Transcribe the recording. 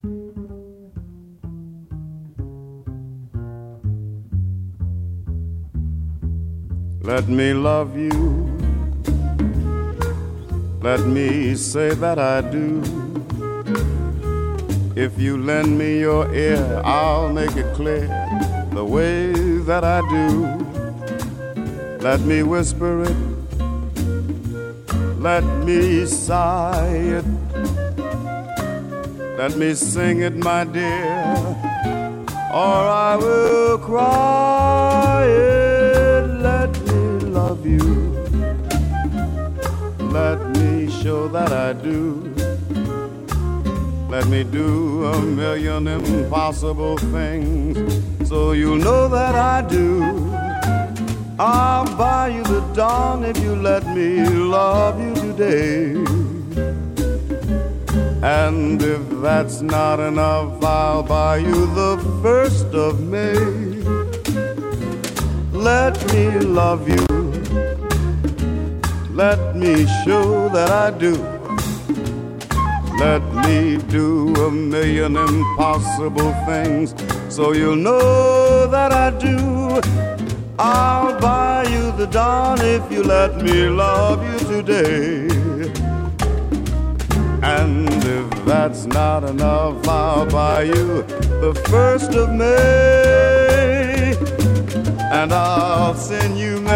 Let me love you. Let me say that I do. If you lend me your ear, I'll make it clear the way that I do. Let me whisper it. Let me sigh it. Let me sing it, my dear, or I will cry it. Let me love you. Let me show that I do. Let me do a million impossible things so you'll know that I do. I'll buy you the dawn if you let me love you today. And if that's not enough, I'll buy you the 1st of May. Let me love you. Let me show that I do. Let me do a million impossible things so you'll know that I do. I'll buy you the dawn if you let me love you today. And if that's not enough, I'll buy you the 1st of May. And I'll send you